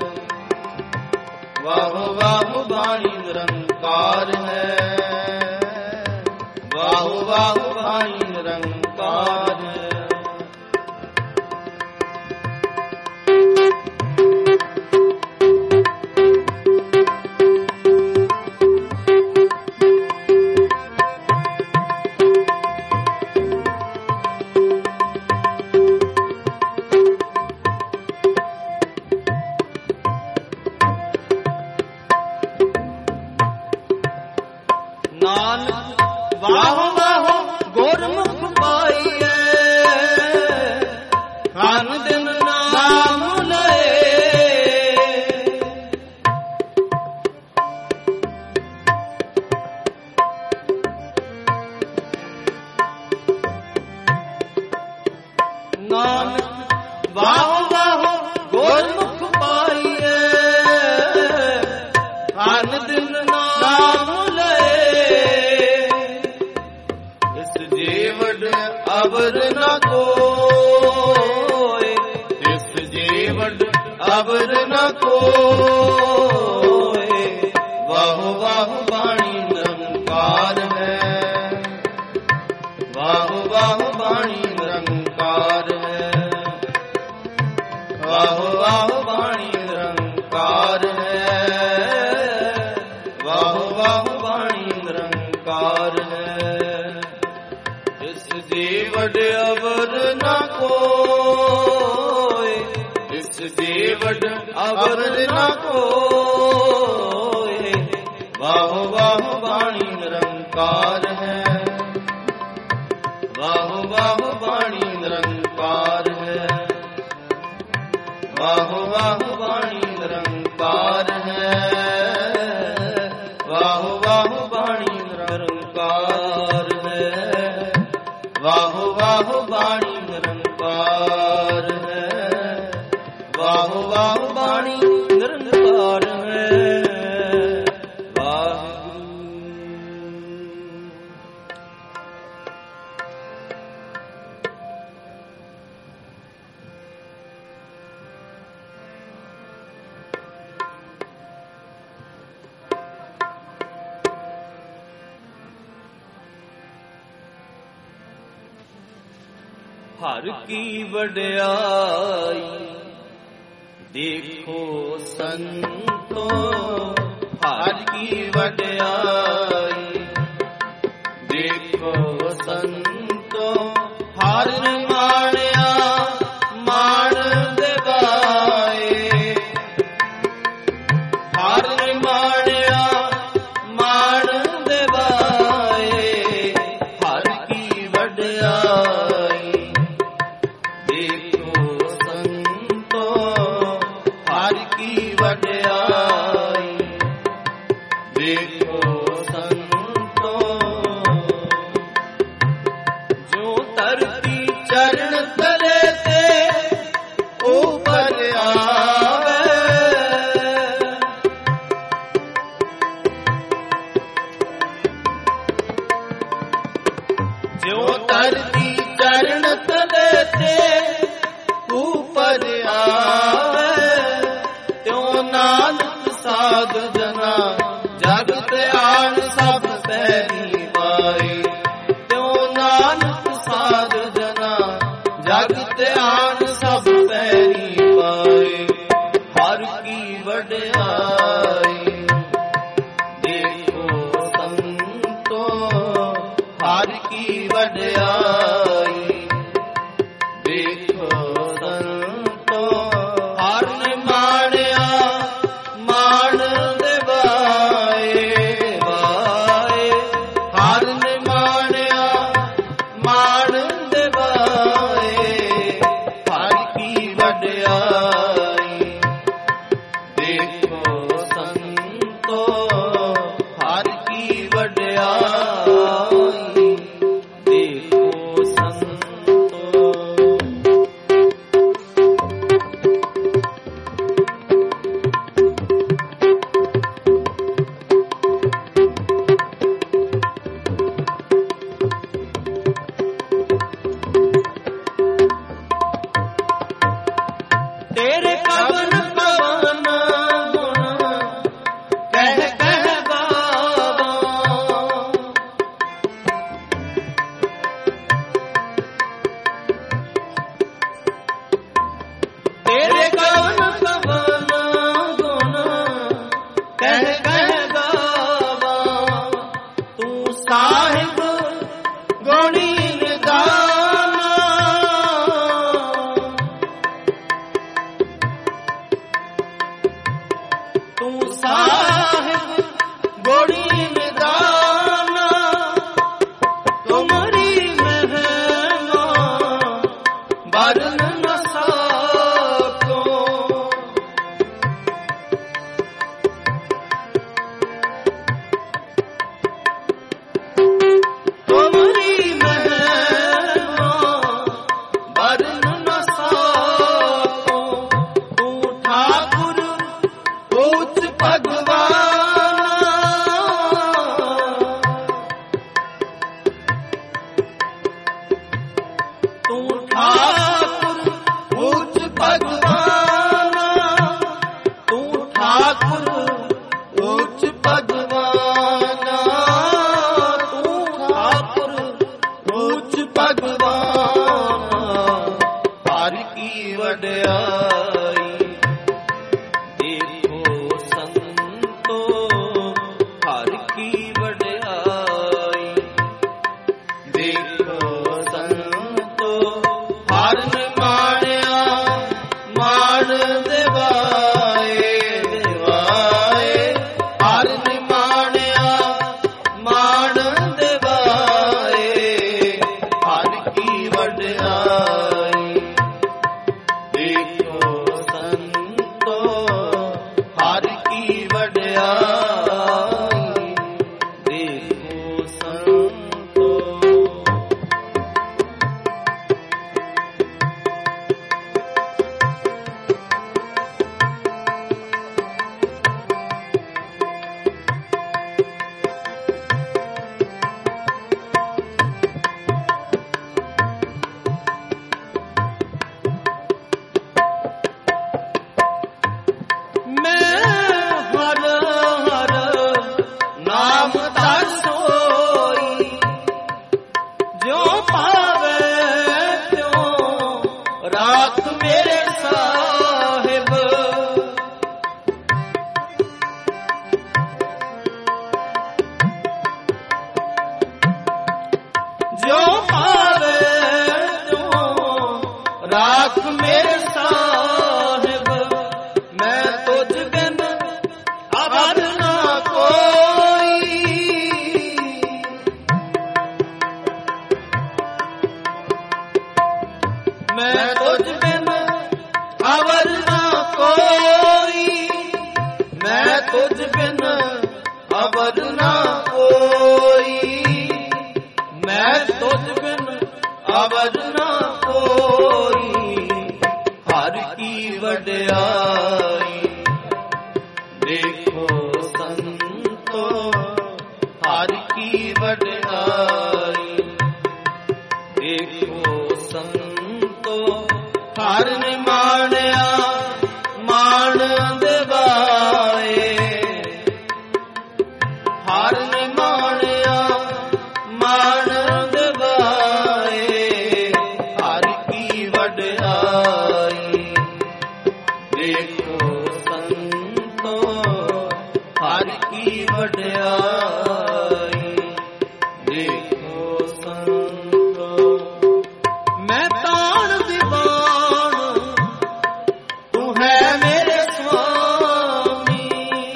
ਵਾਹੋ ਵਾਹੋ ਬਾਣੀ ਨਿਰੰਕਾਰ ਹੈ, ਵਾਹੋ ਵਾਹੋ ਬਾਣੀ ਨਿਰੰਕਾਰ ਹੈ। ਨਾਨਕ ਵਾਹੋ ਵਾਹੋ ਗੁਰਮੁਖ ਪਾਈਏ, ਹਨ ਦਿਨ ਨਾਮ ਲਏ। ਨਾਨਕ ਵਾਹੋ ਵਾਹੋ ਗੁਰਮੁਖ ਪਾਈਏ, ਹਨ ਦਿਨ ਨਾਮ ਅਵਰ ਨ ਕੋਏ। ਇਸ ਜੀਵਨ ਅਵਰ ਨ ਕੋਏ। ਵਾਹੋ ਵਾਹੋ ਬਾਣੀ ਨਿਰੰਕਾਰ ਹੈ, ਵਾਹੋ ਵਾਹੋ ਬਾਣੀ ਨਿਰੰਕਾਰ ਹੈ, ਵਾਹੋ ਵਾਹੋ ਬਾਣੀ ਨਿਰੰਕਾਰ ਹੈ, ਵਾਹੋ ਵਾਹੋ ਬਾਣੀ ਨਿਰੰਕਾਰ ਹੈ। ਇਸ ਜੀਵਨ ਅਵਰ ਨ ਕੋਏ, ਇਸ ਜੀਵਨ ਅਵਰ ਨ ਕੋਏ। ਵਾਹੋ ਵਾਹੋ ਬਾਣੀ ਨਿਰੰਕਾਰ ਹੈ, ਵਾਹੋ ਵਾਹੋ ਬਾਣੀ ਨਿਰੰਕਾਰ ਹੈ, ਵਾਹੋ ਵਾਹੋ ਬਾਣੀ ਨਿਰੰਕਾਰ ਹੈ, ਵਾਹੋ ਵਾਹੋ ਬਾਣੀ ਨਿਰੰਕਾਰ ਹੈ, ਵਾਹੋ ਵਾਹੋ ਬਾਣੀ ਨਿਰੰਕਾਰ ਹੈ, ਵਾਹੋ ਵਾਹੋ ਬਾਣੀ ਨਿਰੰਕਾਰ ਹੈ। ਵਾਹਿਗੁਰੂ। ਹਰ ਕੀ ਵਡਿਆਈ। ਦੇਖੋ ਸੰਤੋ ਹਰ ਕੀ ਵਡਿਆਈ। ਦੇਖੋ ਸੰਤੋ ਹਰ ਮਾਣਿਆ ਮਾਣ ਦੇਵਾਏ। ਹਰ ਮਾਣਿਆ ਮਾਣ ਦੇਵਾਏ। ਹਰ ਕੀ ਵਡਿਆਈ। ਦੇਖੋ ਸੰਤੋ ਹਰ ਕੀ ਵਡਿਆਈ। ਦੇਖੋ ਸੰਤੋ ਜੋ ਧਰਤੀ ਚਰਨ ਤਲੇ ਤੇ ਉੱਪਰ ਆਵੇ। ਜੋ ਧਰਤੀ ਚਰਨ ਤਲੇ ਤੇ ਉੱਪਰ ਆਵੇ। ਤਿਉ ਨਾਨਕ ਸਾਧ ਜਨਾ ਜਗਤ ਆਣ ਸਭ ਪੈਰੀ ਪਾਏ। ਤਿਉ ਨਾਨਕ ਸਾਧ ਜਨਾ ਜਗਤ ਆਣ ਸਭ ਪੈਰੀ ਪਾਏ। ਹਰ ਕੀ ਵਡਿਆਈ। ਦੇਖੋ ਸੰਤੋ ਹਰ ਕੀ ਵਡਿਆਈ। ਦੇਖੋ ਸੰਤੋ ਹਰ ਮਾਣਿਆ ਮਾਣ ਦੇਵਾਏ। ਵਾਏ ਹਰ ਮਾਣਿਆ ਮਾਣ ਦੇਵਾਏ। ਹਰ ਕੀ ਵਡਿਆਈ। ਦੇਖੋ ਸੰਤੋ ਹਰ ਕੀ ਵਡਿਆਈ। ਦੇਖੋ ਸੰਤੋ ਤੇਰੇ ਕਵਨ ਕਵਨ ਗੁਣ ਕਹਿ ਕਹਿ ਗਾਵਾਂ। ਤੇਰੇ ਕਵਨ ਕਵਨ ਗੁਣ ਕਹਿ ਕਹਿ ਗਾਵਾਂ। ਤੂੰ ਸਾਹਿਬ ਗੁਣੀ ਨਿਦਾਨਾ। ਤੂੰ ਸਾਹਿਬ ਗੁਣੀ ਨਿਦਾਨਾ। ਤੁਮਰੀ ਮਹਿਮਾ ਵਰਨ ਨ ਸਕੋ। ਤੁਮਰੀ ਮਹਿਮਾ ਵਰਨ ਨ ਸਕੋ। ਤੂੰ ਠਾਕੁਰ ਉੱਚ ਭਗਵਾਨ। ਤੂੰ ਠਾਕੁਰ ਉੱਚ ਭਗਵਾਨ। ਤੂੰ ਠਾਕੁਰ ਉੱਚ ਭਗਵਾਨ। ਤੂੰ ਠਾਕੁਰ ਉੱਚ ਭਗਵਾਨ। ਹਰ ਕੀ ਵਡਿਆਈ। ਦੇਖੋ ਸੰਤੋ ਹਰ ਕੀ ਵਡਿਆਈ। ਦੇਖੋ ਸੰਤੋ ਹਰ ਮਾਣਿਆ ਮਾਣ ਦੇਵਾਏ। ਦੇਵਾਏ ਹਰ ਮਾਣਿਆ ਮਾਣ ਦੇਵਾਏ। ਹਰ ਕੀ ਵਡਿਆਈ। ਦੇਖੋ ਸੰਤੋ ਹਰ ਕੀ ਵਡਿਆਈ। ਦੇਖੋ ਸੰਤੋ ਜੋ ਪਾਵੇ ਤਿਉ ਰਾਖ ਮੇਰੇ ਸਾਹਿਬ। ਜੋ ਪਾਵੇ ਜੋ ਰਾਖ ਮੇਰੇ ਸਾਹਿਬ। ਮੈਂ ਤੁਝ ਬਿਨ ਅਵਰ ਨਾ ਕੋਈ। ਮੈਂ ਤੁਝ ਬਿਨ ਅਵਰ ਨਾ ਕੋਈ। ਮੈਂ ਤੁਝ ਬਿਨ ਅਵਰ ਨਾ ਕੋਈ। ਮੈਂ ਤੁਝ ਬਿਨ ਅਵਰ ਨਾ ਕੋਈ। ਹਰ ਕੀ ਵਡਿਆਈ ਦੇਖੋ ਸੰਤੋ। ਹਰ ਕੀ ਵਡਿਆਈ ਦੇਖੋ ਸੰਤੋ। ਹਰ ਨੇ ਮਾਣਿਆ ਮਾਣ ਦਿਵਾਏ। ਹਰ ਨੇ ਮਾਣਿਆ ਮਾਣ ਦਿਵਾਏ। ਹਰ ਕੀ ਵਡਿਆਈ ਦੇਖੋ ਸੰਤੋ। ਹਰ ਕੀ ਵਡਿਆਈ ਦੇਖੋ ਸੰਤੋ। ਮੈਂ ਤਾਣ ਦੀਵਾਨ ਤੂੰ ਹੈ ਮੇਰੇ ਸੁਆਮੀ।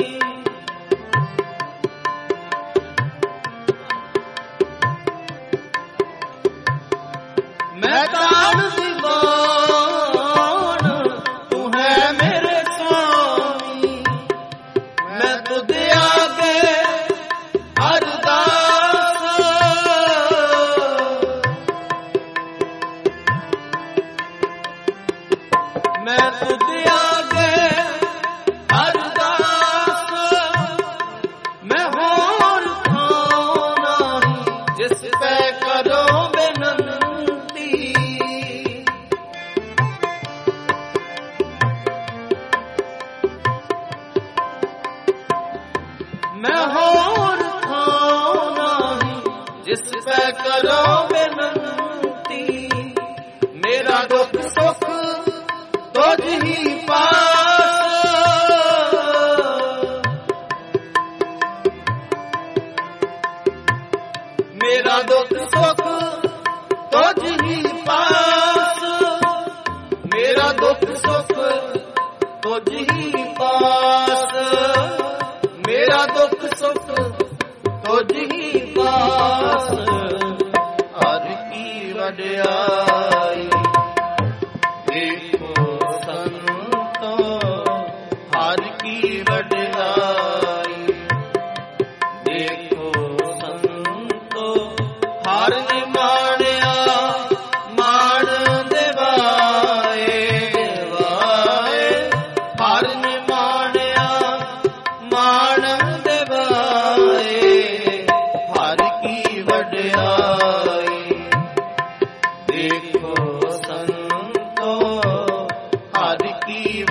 ਮੈਂ ਤਾਣ ਦੀਵਾਨ ਤੂੰ ਹੈ ਮੇਰੇ ਸੁਆਮੀ। ਮੈਂ ਤੁਧ ਆਗੇ ਅਰਦਾਸ। ਮੈਂ ਤੁਧ ਆਗੇ ਅਰਦਾਸ। ਮੈਂ ਹੋਰ ਥਾਂ ਨਹੀਂ ਜਿਸ ਪੈ ਕਰੋ ਬੇਨੰਤੀ। ਮੈਂ ਹੋਰ ਥਾਂ ਨਹੀਂ ਜਿਸ ਪੈ ਕਰੋ ਬੇਨੰਤੀ। ਮੇਰਾ ਦੁੱਖ ਸੁੱਖ ਤੁਝ ਹੀ ਪਾਸ। ਮੇਰਾ ਦੁੱਖ ਸੁੱਖ ਤੁਝ ਹੀ ਪਾਸ। ਮੇਰਾ ਦੁੱਖ ਸੁੱਖ ਤੁਝ ਹੀ ਪਾਸ। ਮੇਰਾ ਦੁੱਖ ਸੁੱਖ ਤੁਝ ਹੀ ਪਾਸ। ਹਰ ਕੀ ਵਡਿਆਈ ਦੇਖੋ ਸੰਤੋ। ਹਰ ਕੀ ਵਡਿਆਈ ਦੇਖੋ ਸੰਤੋ। ਹਰ ਨੇ ਮਾਣਿਆ ਮਾਣ ਦਿਵਾਏ। ਵਾਏ ਹਰ ਨੇ ਮਾਣਿਆ ਮਾਣ ਦਿਵਾਏ। ਹਰ ਕੀ ਵਡਿਆਈ ਦੇਖੋ ਸੰਤੋ। ਹਰ ਕੀ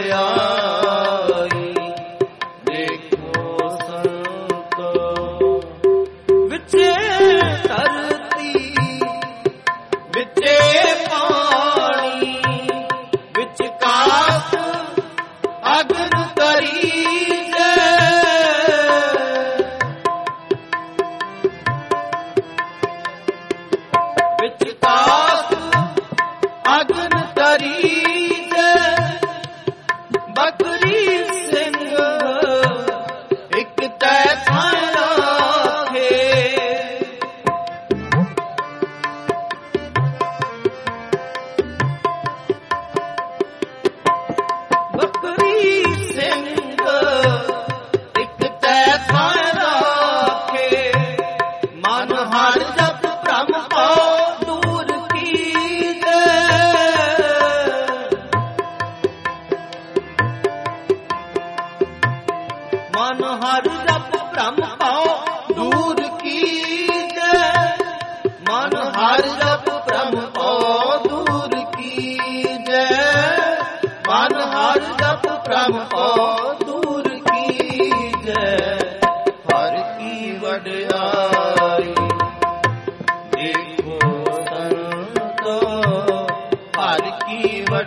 ਵਡਿਆਈ ਦੇਖੋ ਸੰਤੋ। ਵਿਚੇ ਧਰਤੀ ਵਿਚੇ ਪਾਣੀ ਵਿੱਚ ਕਾਸ ਅਗਨ ਕਰੀਜੈ। ਵਿੱਚ ਕਾਸ ਅਗਨ ਕਰੀਜੈ। ਬਕਰੀ ਸਿੰਘ ਇੱਕ ਤੈ ਥਾਂ ਰਾਖੇ। ਬਕਰੀ ਸਿੰਘ ਇੱਕ ਤੈ ਥਾਂ ਰਾਖੇ। ਮਨ ਹਰ ਜਪ ਭ੍ਰਮ ਪਾਉ ਦੂਰ ਕੀਜੈ। ਮਨ ਹਰ ਜਪ ਭ੍ਰਮ ਪਾਉ ਦੂਰ ਕੀਜੈ। ਮਨ ਹਰ ਜਪ ਭ੍ਰਮ ਪਾਉ ਦੂਰ ਕੀਜੈ। ਮਨ ਹਰ ਜਪ ਭ੍ਰਮ ਪਾਉ ਦੂਰ ਕੀਜੈ। ਹਰ ਕੀ ਵਡਿਆਈ ਦੇਖੋ ਸੰਤੋ। ਹਰ ਕੀ ਵਡਿਆਈ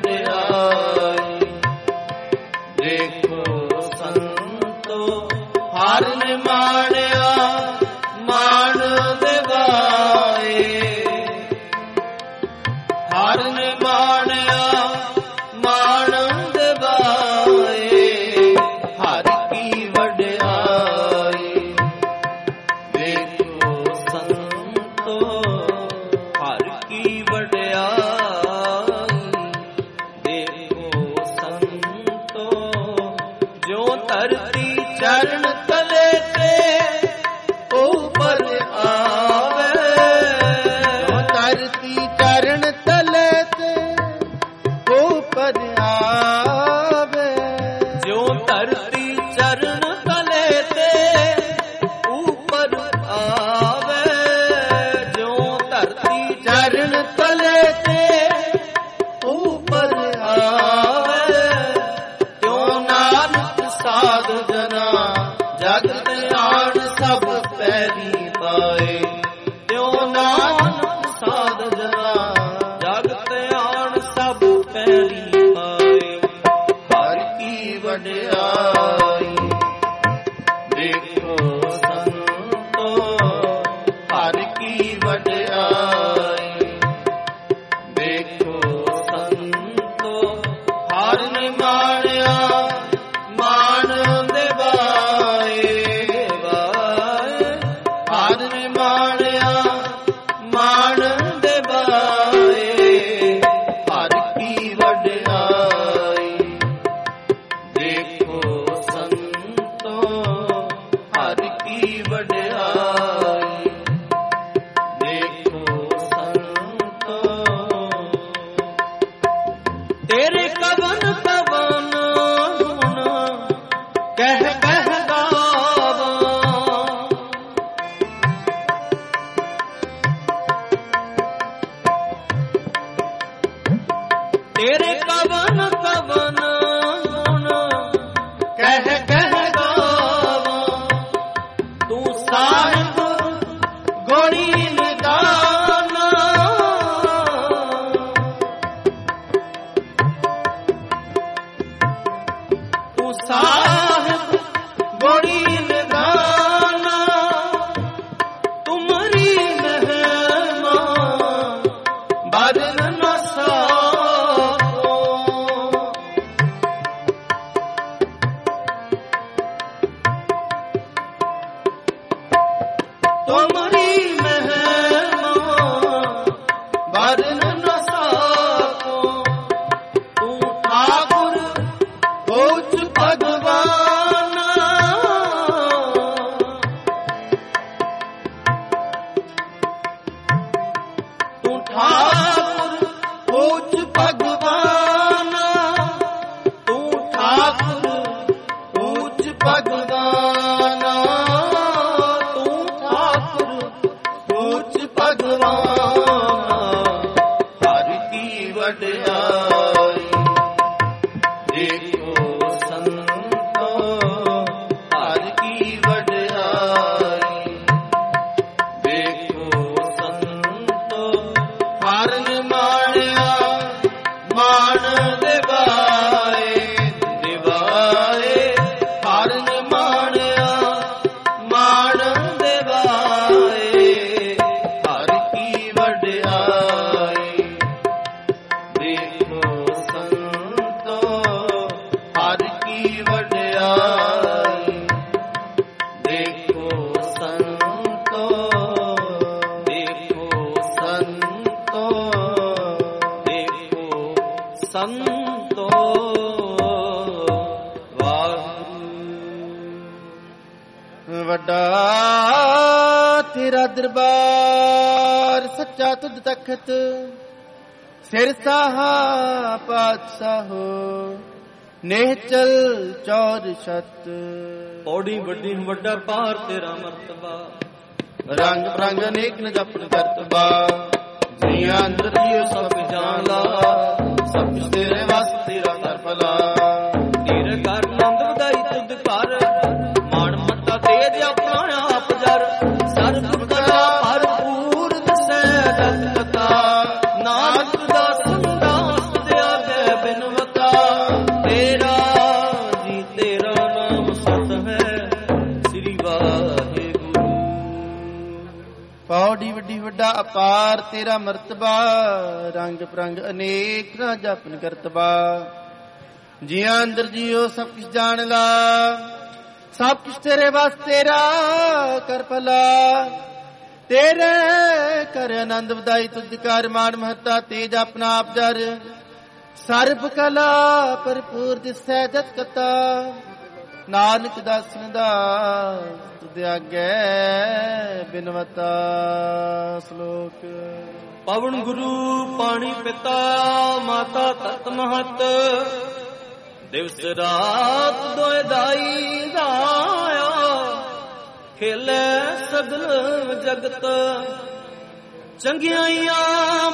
ਚਰਨ ਤਲੇ ਤੇ ਉਪਰ ਆਵੇ, ਤਿਉ ਨਾਨਕ ਸਾਧ ਜਨਾ ਜਗ ਧਿਆਨ ਸਭ ਪੈਰੀ ਪਾਏ। ਤਿਉ ਨਾਨਕ ਸਾਧ ਜਨਾ ਜਗ ਧਿਆਨ ਸਭ ਪੈਰੀ ਪਾਏ। ਹਰਿ ਕੀ ਵਡਿਆਈ ਦੇਖੋ ਸੰਤੋ, ਹਰਿ ਕੀ ਵਡਿਆਈ ਦੇਖੋ ਸੰਤੋ। ਹਰਿ ਨੇ ਮਾਣਿਆ ਮਾਣ ਦੇਵਾਏ, ਹਰਿ ਨੇ ਮਾਣਿਆ ਮਾਣ ਦੇਵਾਏ। ਹਰਿ ਕੀ ਵਡਿਆਈ ਦੇਖੋ ਸੰਤੋ, ਹਰਿ ਕੀ ਵਡਿਆਈ ਦੇਖੋ ਸੰਤੋ। ਤੇਰੇ ਕਵਨ ਕਵਨ ਗੁਣ ਕਹਿ ਕਹਿ ਗਾਵਾਂ, ਤੇਰੇ ਕਵਨ ਕਵਨ ਗੁਣ ਕਹਿ ਕਹਿ ਗਾਵਾਂ। ਤੂੰ ਸਾਹਿਬ ਗੁਣੀ ਨਿਦਾਨਾ, ਤੂੰ ਸਾਹਿਬ ਗੁਣੀ ਨਿਦਾਨਾ। ਤੁਮਰੀ ਮਹਿਮਾ ਬਰਨ ਨ ਸਾਕੋ, ਤੁਮਰੀ ਮਹਿਮਾ ਬਰਨ ਨ ਸਾਕੋ। ਤੂੰ ਠਾਕੁਰ ਉੱਚ ਭਗਵਾਨ, ਤੂੰ ਠਾਕੁਰ ਉੱਚ ਭਗਵਾਨ, ਤੂੰ ਠਾਕੁਰ ਉੱਚ ਭਗਵਾਨ, ਤੂੰ ਠਾਕੁਰ ਉੱਚ ਭਗਵਾਨ। ਹਰਿ ਕੀ ਵਡਿਆਈ ਦੇਖੋ ਸੰਤੋ, ਹਰਿ ਕੀ ਵਡਿਆਈ ਦੇਖੋ ਸੰਤੋ। ਹਰਿ ਨੇ ਮਾਣਿਆ ਮਾਣ ਦੇਵਾਏ, ਦੇਵਾਏ। ਹਰਿ ਨੇ ਮਾਣਿਆ ਮਾਣ ਦੇਵਾਏ। ਹਰਿ ਕੀ ਵਡਿਆਈ ਦੇਖੋ ਸੰਤੋ, ਹਰਿ ਕੀ ਵਡਿਆਈ ਦੇਖੋ ਸੰਤੋ, ਦੇਖੋ ਸੰਤੋ, ਦੇਖੋ ਸੰਤੋ। ਵਾਹਿਗੁਰੂ। ਵੱਡਾ ਤੇਰਾ ਦਰਬਾਰ ਸੱਚਾ ਤੁਧ ਤਖਤ, ਸਿਰ ਸਾਹਾ ਪਾਤਸ਼ਾਹੋ ਨਿਹਚਲ ਚੌਰ ਛਤ। ਪੌੜੀ ਵੱਡੀ ਵੱਡਾ ਪਾਰ ਤੇਰਾ ਮਰਤਬਾ, ਰੰਗ ਬਰੰਗ ਅਨੇਕ ਨ ਜਪਨ ਕਰਤਬਾ। ਜੀਆਂ ਅੰਦਰ ਜੀਉ ਸਭ ਜਾਣਦਾ, ਸਭ ਕੁਛ ਤੇਰੇ ਵਸ ਤੇਰਾ ਕਰ ਭਲਾ। ਤੇਰੇ ਘਰ ਨੰਦ ਵਧਾਈ ਤੁਧ ਘਰ, ਮਾਣ ਮੱਤਾ ਤੇਜ ਆਪਣਾ ਆਪ ਜਰ। ਸਰਬ ਕਲਾ ਭਰਪੂਰ ਦਸੈ ਜਗ ਕਥਾ, ਨਾਨਕ ਦਾ ਸੰਦਾਸ ਤੇ ਆਗੇ ਬਿਨਵਤਾ। ਤੇਰਾ ਜੀ ਤੇਰਾ ਨਾਮ ਸਤ ਹੈ, ਸ੍ਰੀ ਵਾਹਿਗੁਰੂ। ਪੌੜੀ ਵੱਡੀ ਵੱਡਾ ਅਪਾਰ ਤੇਰਾ ਮਰਤਬਾ, ਰੰਗ ਬਰੰਗ ਅਨੇਕ ਨਾ ਜਪਨ ਕਰਤਬਾ। ਜੀਆਂ ਅੰਦਰ ਜੀਓ ਸਭ ਕੁਛ ਜਾਣ ਲਾ, ਸਭ ਕੁਛ ਤੇਰੇ ਵਾਸ ਤੇਰਾ ਕਰ ਭਲਾ। ਤੇਰੇ ਕਰ ਆਨੰਦ ਵਧਾਈ ਤੁਧ ਕਰ, ਮਾਣ ਮਹੱਤਾ ਤੇਜ ਆਪਣਾ ਆਪ ਜਰ। ਸਰਬ ਕਲਾ ਭਰਪੂਰ ਦਿਸੈ ਜਤ ਕਤਾ, ਨਾਨਕ ਦਾਸਨ ਦਾ ਤੁਧ ਆਗੇ ਬਿਨਵਤਾ। ਸ਼ਲੋਕ। ਪਵਨ ਗੁਰੂ ਪਾਣੀ ਪਿਤਾ, ਮਾਤਾ ਤਤ ਮਹਤ। ਦਿਵਸ ਰਾਤ ਦੋਇ ਦਾਈ ਰਾਇਆ, ਖੇਲੇ ਸਗਲ ਜਗਤ। ਚੰਗਿਆਈਆਂ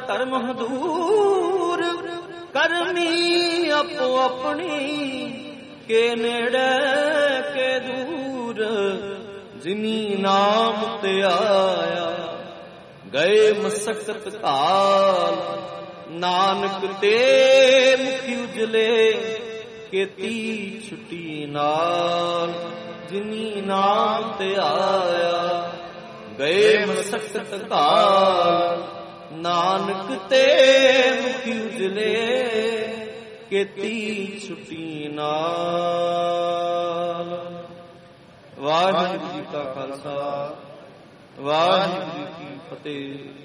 ਧਰਮ ਹਦੂਰ, ਕਰਮੀ ਆਪੋ ਆਪਣੀ ਕੇ ਨੇੜੇ ਕੇ ਦੂਰ। ਜਿਨੀ ਨਾਮ ਤੇ ਆਇਆ ਗਏ ਮਸਕਤ ਕਾਲ, ਨਾਨਕ ਤੇ ਮੁਖੀ ਉਜਲੇ ਕੀਤੀ ਛੁੱਟੀ ਨਾਲ। ਜਿਨੀ ਨਾਮ ਤੇ ਆਇਆ ਗਏ ਮਸਕਤ ਕਾਲ, ਨਾਨਕ ਤੇ ਮੁਖੀ ਉਜਲੇ ਕੀਤੀ ਛੁੱਟੀ ਨਾਲ। ਵਾਹਿਗੁਰੂ ਜੀ ਕਾ ਖਾਲਸਾ, ਵਾਹਿਗੁਰੂ ਜੀ ਕੀ ਫਤਿਹ।